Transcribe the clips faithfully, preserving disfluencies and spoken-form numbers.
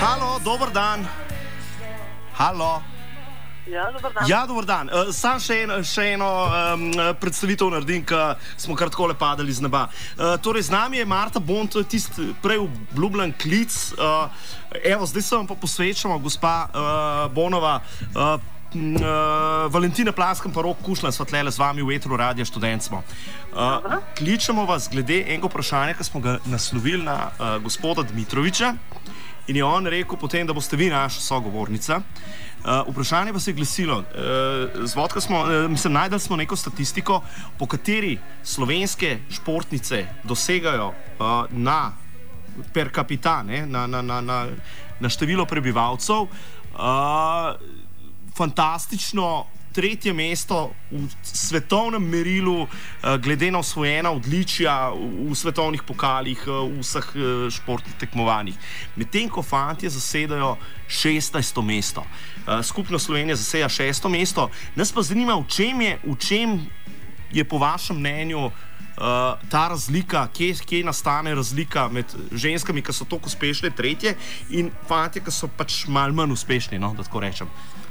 Halo, dober dan. Halo. Ja, dober dan. Ja, dober dan. Uh, sam še, en, še eno um, predstavitev naredim, ker smo kar takole padali z neba. Uh, torej, z nami je Marta Bon, to je tisti prej obljubljen klic. Uh, evo, zdaj se vam pa posvečamo, gospa uh, Bonova. Uh, Uh, Valentina Plaskan pa Rok Kušlan sva tlele z vami v etru Radia Študent smo. Uh, kličemo vas glede enega vprašanja, ki smo ga naslovili na uh, gospoda Dmitroviča in je on rekel potem, da boste vi naša sogovornica. Uh, vprašanje pa se je glasilo, uh, zvodka smo, uh, mislim, najdali smo neko statistiko, po kateri slovenske športnice dosegajo uh, na per capita, ne, na, na, na, na, na število prebivalcev, uh, fantastično tretje mesto v svetovnem merilu, glede na osvojena odličja v svetovnih pokalih, v vseh športnih tekmovanjih. Medtem ko fantje zasedajo šestnajsto mesto. Skupno Slovenija zaseda šesto mesto. Nas pa zanima, v čem je, v čem je po vašem mnenju Uh, ta razlika, kje, kje nastane razlika med ženskami, ki so toliko uspešne, tretje, in fantje, ki so pač malo manj uspešni, no, da tako rečem.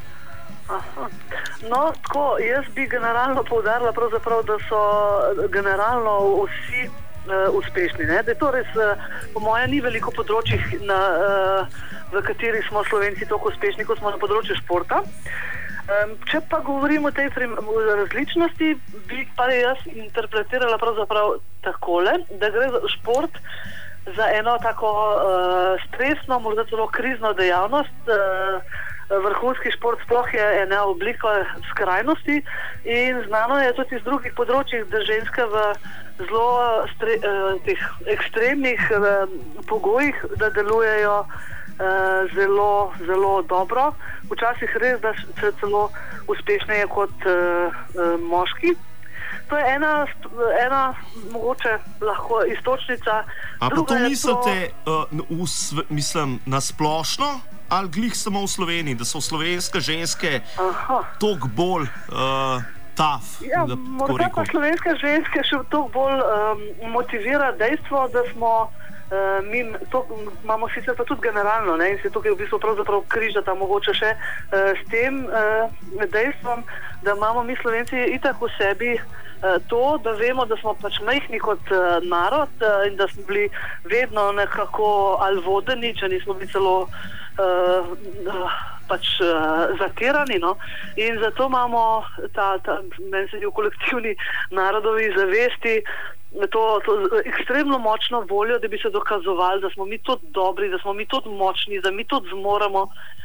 Aha. No, tako, jaz bi generalno poudarila pravzaprav, da so generalno vsi uh, uspešni. Ne? Da je to res, uh, po mojem, ni veliko področjih, na, uh, v katerih smo Slovenci toliko uspešni, kot smo na področju športa. Um, če pa govorimo o tej različnosti, bi pa jaz interpretirala pravzaprav takole, da gre za šport za eno tako uh, stresno, morda celo krizno dejavnost. Uh, vrhunski šport sploh je ena oblika skrajnosti in znano je tudi iz drugih področjih, da ženske v zelo stre, uh, teh ekstremnih uh, pogojih, da delujejo Uh, zelo, zelo dobro. Včasih res, da se celo uspešneje kot uh, uh, moški. To je ena, ena mogoče lahko istočnica. A pa to mislite, to... uh, v, mislim, na splošno ali glih samo v Sloveniji, da so slovenske ženske toliko bolj uh, tough? Ja, morda pa slovenske ženske še toliko bolj um, motivira dejstvo, da smo Uh, mi to imamo sicer pa tudi generalno, ne, in se tukaj v bistvu pravzaprav križata mogoče še uh, s tem uh, dejstvom, da imamo mi Slovenci itak v sebi uh, to, da vemo, da smo pač majhni kot uh, narod uh, in da smo bili vedno nekako ali vodeni, če nismo bili celo uh, uh, pač uh, zatirani, no, in zato imamo ta, ta meni se v kolektivni narodovi zavesti To, to ekstremno močno voljo, da bi se dokazovali, da smo mi tudi dobri, da smo mi tudi močni, da mi tudi zmoremo.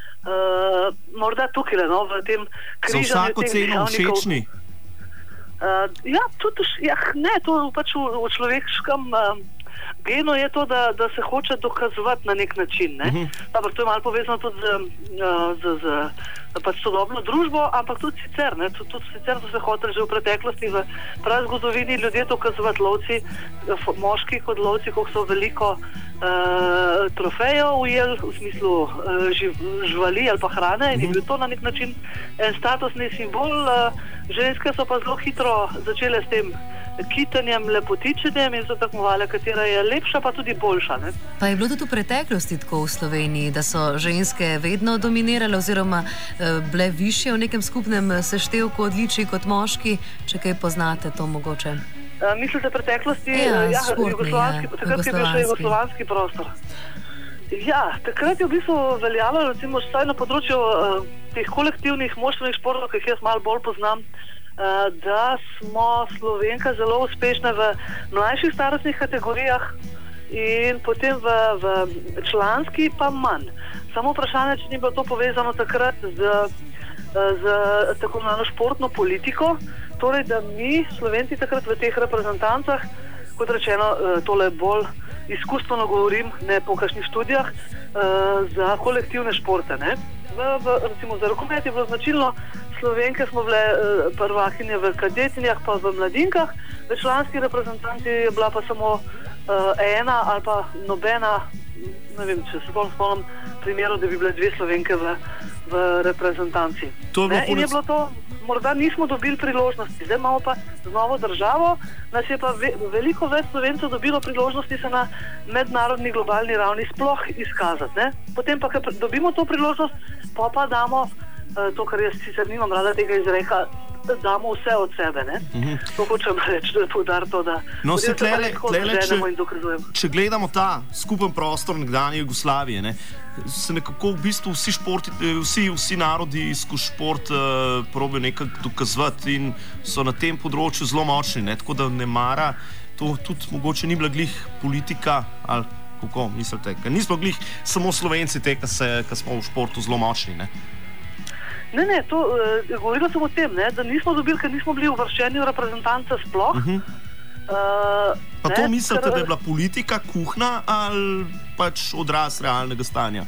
Uh, morda tukaj, no, v tem križanju. Za vsako ceno všečni? Uh, ja, tudi, ja, ne, to pač v, v človeškem uh, genu je to, da, da se hoče dokazovati na nek način. Ne? Uh-huh. Dobro, to je malo povezano tudi z, uh, z, z pač sodobno družbo, ampak tudi sicer, ne, tudi, tudi sicer so se hoteli že v preteklosti v prav zgodovini ljudje dokazovati, lovci, moški kot lovci, koliko so veliko uh, trofejev ujeli v smislu uh, živ, živali ali pa hrane, in je bil to na nek način en statusni simbol. Uh, ženske so pa zelo hitro začele s tem kitanjem, lepotičenjem in so tekmovale, katera je lepša, pa tudi boljša. Ne? Pa je bilo tudi v preteklosti tako v Sloveniji, da so ženske vedno dominirale oziroma eh, bile višje v nekem skupnem seštevku odličij kot moški, če kaj poznate to mogoče? Uh, mislite preteklosti? Ja, ja, športni, jugoslovanski, ja, takrat je bil še jugoslovanski prostor. Ja, takrat je v bistvu veljalo, recimo, vsaj na področju uh, teh kolektivnih moštvenih športov, ki jih jaz malo bolj poznam, Uh, da smo Slovenke zelo uspešne v mlajših starostnih kategorijah in potem v, v članski pa manj. Samo vprašanje, če ni bilo to povezano takrat z, z tako imenovano športno politiko, torej da mi Slovenci takrat v teh reprezentancah, kot rečeno, tole bolj izkustveno govorim, ne po kakšnih študijah, uh, za kolektivne športe. Ne? V, v, recimo za rokomet je bilo značilno, Slovenke smo bile uh, prvakinje v kadetinjah pa v mladinkah, v članski reprezentanci je bila pa samo uh, ena ali pa nobena, ne vem, če se bolj spomnim primeru, da bi bile dve Slovenke v, v reprezentanci. To je in je bilo to morda nismo dobili priložnosti. Zdaj imamo pa z novo državo, nas je pa ve, veliko več Slovencev dobilo priložnosti se na mednarodni globalni ravni sploh izkazati. Ne? Potem pa, ko dobimo to priložnost, pa pa damo uh, to, kar jaz sicer nimam rada tega izreka, damo vse od sebe. Ne? Mm-hmm. To hočem reči, da je poudar to, da no, se tlele, tlele, če, in dokazujemo. Če gledamo ta skupen prostor nekdanje Jugoslavije, ne, se nekako v bistvu vsi športi, vsi, vsi narodi skozi šport uh, probijo nekako dokazovati in so na tem področju zelo močni, ne, tako da ne mara, to tudi mogoče ni bila glih politika, ali kako mislite, ker nismo glih samo Slovenci te, ki smo v športu zelo močni, ne. Ne, ne, to, uh, govorila sem o tem, ne, da nismo dobili, ker nismo bili uvrščeni v reprezentance sploh. Uh-huh. Uh, pa ne, to mislite, ker, da je bila politika kuhna ali pač odraz realnega stanja?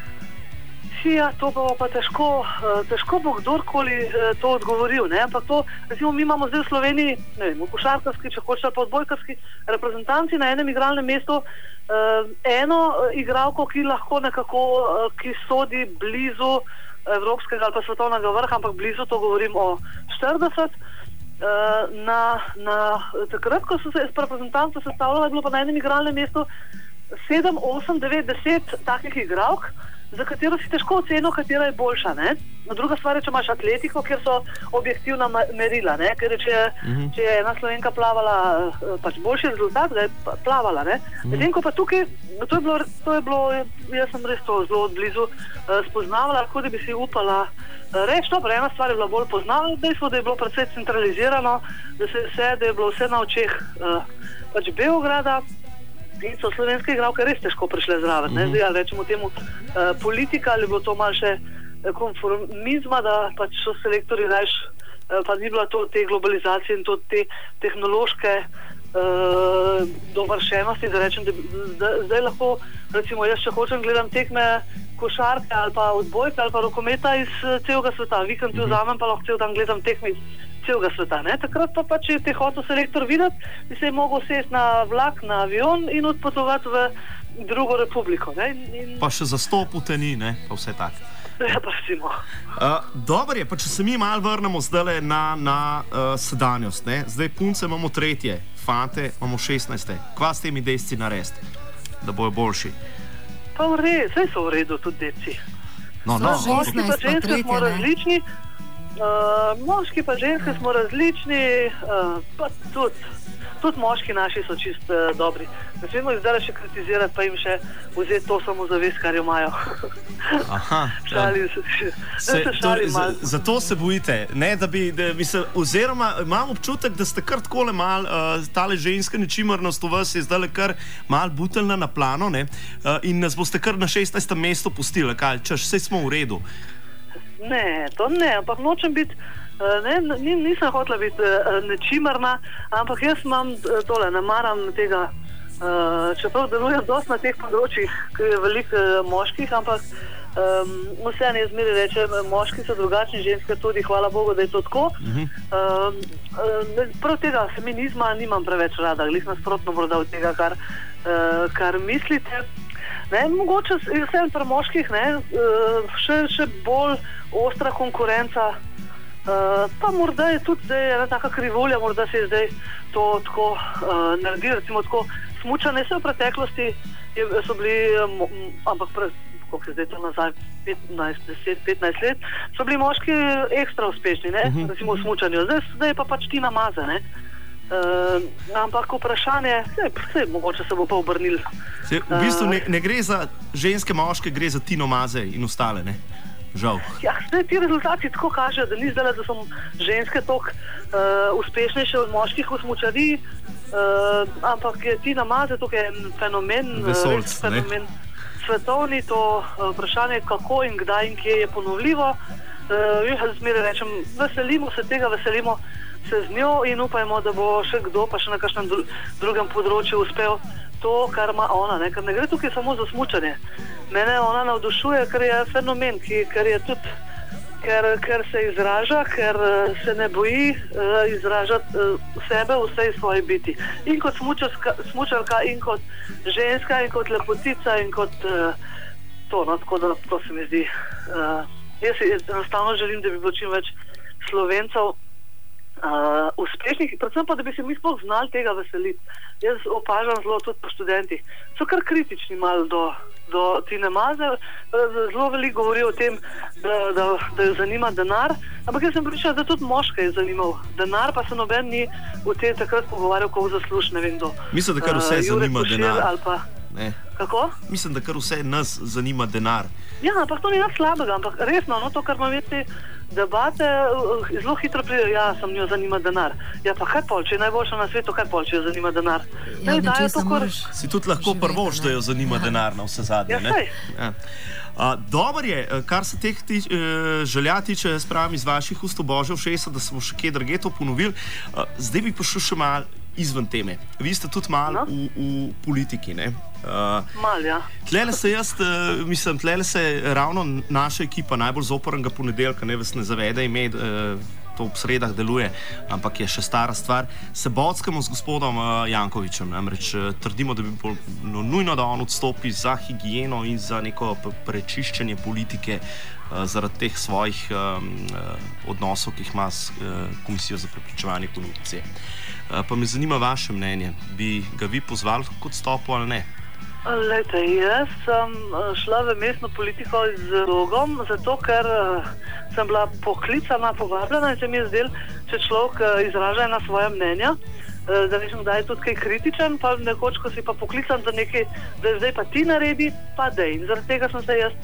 Ja, to bo pa težko, uh, težko bo kdorkoli uh, to odgovoril, ne, ampak to, recimo, mi imamo zdaj v Sloveniji, ne vem, v košarkarski, če hoče, pa odbojkarski reprezentanci na enem igralnem mestu, uh, eno uh, igralko, ki lahko nekako, uh, ki sodi blizu evropskega ali pa svetovnega vrha, ampak blizu, to govorim o štirideset. Na, na, takrat, ko so se reprezentanci sestavljali, je bilo pa na enem igralnem mestu sedem, osem, devet, deset takih igralk, za katero si težko ocenijo, katera je boljša. Ne? Druga stvar je, če imaš atletiko, kjer so objektivna merila. Ne? Ker če, mm-hmm. če je ena Slovenka plavala pač boljši rezultat, da je plavala. Mm-hmm. Edem, ko pa tukaj, to je bilo, to je bilo, jaz sem res to zelo odblizu uh, spoznavala, tako da bi si upala uh, reči, dobro, ena stvar je bila bolj poznala, dejstvo, da je bilo precej centralizirano, da, se vse, da je bilo vse na očeh uh, pač Beograda, in so slovenske igralke res težko prišle zraven. Mm-hmm. Zdaj, ali rečemo temu uh, politika, ali bilo to malo še konformizma, da pač so selektori rajš, uh, pa ni bila to te globalizacije in to te tehnološke uh, dovršenosti, da rečem, da, da zdaj lahko, recimo, jaz če hočem gledam tekme košarke ali pa odbojke ali pa rokometa iz uh, celega sveta. Vikend mm-hmm. vzamem, pa lahko cel dan gledam tekme iz celega sveta. Ne? Takrat pa pač je te hotel selektor videti, bi se je mogel sesti na vlak, na avion in odpotovati v drugo republiko. Ne? In... Pa še zastopute ni, ne? Pa vse tak. Ja, pa recimo. Uh, Dobro je, pa če se mi malo vrnemo zdaj na, na uh, sedanjost. Ne? Zdaj punce imamo tretje, fante imamo šestnajste. Kva s temi desci narediti, da bojo boljši? Pa v redu, vse so v redu tudi deci. No, no, moški pa ženske smo različni, uh, moški pa ženske smo različni, uh, pa tudi, tudi moški naši so čist uh, dobri. Ne smemo jih zdaj še kritizirati, pa jim še vzeti to samozavest, kar jo imajo. Aha. Šalim se, se, se šalim malo. Zato se bojite, ne, da bi, da bi se, oziroma imam občutek, da ste kar takole mal, uh, tale ženska ničimernost v vas je zdaj kar mal buteljna na plano, ne, uh, in nas boste kar na šestnajstem mestu pustili, kaj, češ, saj smo v redu. Ne, to ne, ampak nočem biti, ne, nisem hotela biti nečimerna, ampak jaz imam tole, ne maram tega, čeprav delujem dosti na teh področjih, ker je veliko moških, ampak um, vseeno jaz zmeraj rečem, moški so drugačni, ženske tudi, hvala Bogu, da je to tako. Uh-huh. Um, prav tega feminizma nimam preveč rada, glih nasprotno morda od tega, kar, uh, kar mislite. Ne, mogoče vsem pri moških, ne, še, še bolj ostra konkurenca, uh, pa morda je tudi zdaj ena taka krivulja, morda se je zdaj to tako uh, naredi, recimo tako smučanje, se v preteklosti je, so bili, um, ampak pre, koliko je zdaj to nazaj, petnajst, deset, petnajst let, so bili moški ekstra uspešni, ne, uh-huh. recimo v smučanju, zdaj, zdaj je pa pač Tina Maze, ne. Uh, ampak vprašanje, se, se, mogoče se bo pa obrnil. Se, v bistvu ne, ne gre za ženske moške, gre za Tino Maze in ostale, ne? Žal. Ja, zdaj ti rezultati tako kažejo, da ni zdaj, da so ženske toliko uh, uspešnejše od moških v smučariji, uh, ampak je Tina Maze tukaj en fenomen, Vesolc, uh, fenomen svetovni, to uh, vprašanje, kako in kdaj in kje je ponovljivo. Uh, jaz zmeraj rečem, veselimo se tega, veselimo se z njo in upajmo, da bo še kdo pa še na kakšnem drugem področju uspel to, kar ima ona, ne? Ker ne gre tukaj samo za smučanje. Mene ona navdušuje, ker je fenomen, ki, ker je tudi, ker, ker se izraža, ker se ne boji uh, izražati uh, sebe v vsej svoji biti. In kot smučarka, smučarka, in kot ženska, in kot lepotica, in kot uh, to, no, tako da to se mi zdi. Uh, jaz enostavno želim, da bi bilo čim več Slovencev Uh, uspešnih, predvsem pa, da bi se mi sploh znali tega veseliti. Jaz opažam zelo tudi po študentih. So kar kritični malo do, do Tine Maze, zelo veliko govorijo o tem, da, da, da jo zanima denar, ampak jaz sem pričala, da tudi moške je zanimal denar, pa se noben ni v tem takrat pogovarjal, ko zasluži, ne vem kdo. Mislim, da kar vse uh, zanima denar. Pa... Kako? Mislim, da kar vse nas zanima denar. Ja, ampak to ni nič slabega, ampak resno, no, to, kar imam te debate, zelo hitro pride, ja, sem njo zanima denar. Ja, pa kaj pol, če je najboljša na svetu, kaj pol, če jo zanima denar? Ja, ne, dajo to, kar... Si tudi lahko prvoš, da jo zanima ja. denar na vse zadnje, ja, ne? Ja. Uh, Dobar je, kar se teh tič, uh, želja tiče, spravim iz vaših ust v Božjo všesa, da smo še kje drugje to ponovili. Uh, zdaj bi prišel še malo izven teme. Vi ste tudi malo no? v, v politiki, ne? Uh, Mal, ja. Tlele se jaz, uh, mislim, tlele se ravno naša ekipa najbolj zopornega ponedeljka, ne vas ne zavede ime, uh, to ob sredah deluje, ampak je še stara stvar, se bockamo z gospodom uh, Jankovićem. Namreč uh, trdimo, da bi bilo no, nujno, da on odstopi za higieno in za neko prečiščenje politike uh, zaradi teh svojih um, uh, odnosov, ki jih ima s uh, Komisijo za preprečevanje korupcije. Uh, pa me zanima vaše mnenje. Bi ga vi pozvali k odstopu ali ne? Lejte, jaz sem šla v mestno politiko z razlogom, zato ker sem bila poklicana, povabljena in se mi je zdel, če človek izraža na svoje mnenja, da vem, da je tudi kaj kritičen, pa nekoč, ko si pa poklican za nekaj, da zdaj pa ti naredi, pa dej. In zaradi tega sem se jaz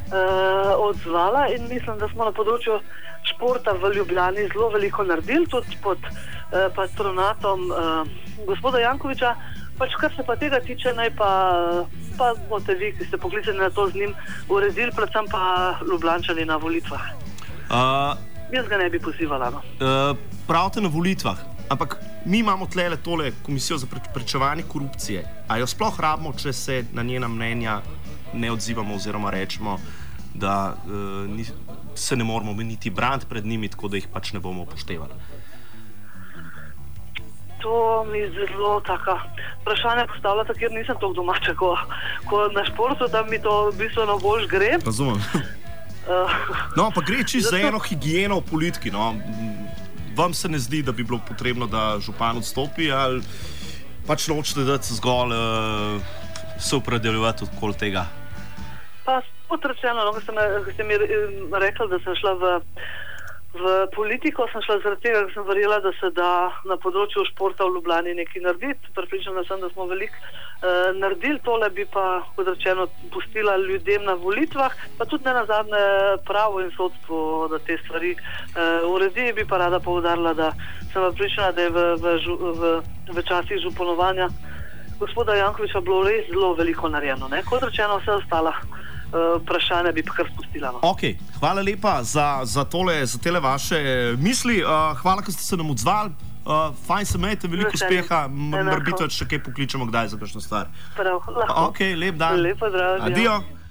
uh, odzvala in mislim, da smo na področju športa v Ljubljani zelo veliko naredili, tudi pod uh, patronatom uh, gospoda Jankovića. Pač, kar se pa tega tiče, naj pa, pa boste vi, ki ste poklicani na to z njim, uredili, predvsem pa Ljubljančani na volitvah. Uh, Jaz ga ne bi pozivala. No. Uh, pravite na volitvah, ampak mi imamo tlele tole Komisijo za preprečevanje korupcije. A jo sploh rabimo, če se na njena mnenja ne odzivamo oziroma rečemo, da uh, ni, se ne moramo niti braniti pred njimi, tako da jih pač ne bomo upoštevali? To mi zelo taka vprašanja postavljata, ker nisem toliko domača, ko, ko na športu, da mi to bistveno bolj gre. Razumem. No, pa gre čisto za eno higieno v politiki, no. Vam se ne zdi, da bi bilo potrebno, da župan odstopi, ali pač nočete dati zgolj uh, se opredeljevati okoli tega? Pa, potrečeno, no, ko ste, ko ste mi rekli, da sem šla v V politiko, sem šla zaradi tega, ker sem verjela, da se da na področju športa v Ljubljani nekaj narediti. Pripričana sem, da smo veliko uh, naredili, tole bi pa, kot rečeno, pustila ljudem na volitvah, pa tudi ne nazadnje pravo in sodstvo, da te stvari uh, uredi. Bi pa rada poudarila, da sem pripričana, da je v, v, v, v časih županovanja gospoda Jankovića bilo res zelo veliko narejeno. Ne? Kot rečeno, vse ostala vprašanja bi pa kar spustila. No. Ok, hvala lepa za, za, tole, za tele vaše misli. Uh, hvala, ko ste se nam odzvali. Uh, fajn se imejte, veliko Veselje. uspeha. Morbito, če kaj pokličemo kdaj za kakšno stvar. Prav, lahko. Ok, lep dan. Lepo, zdrav. Adijo.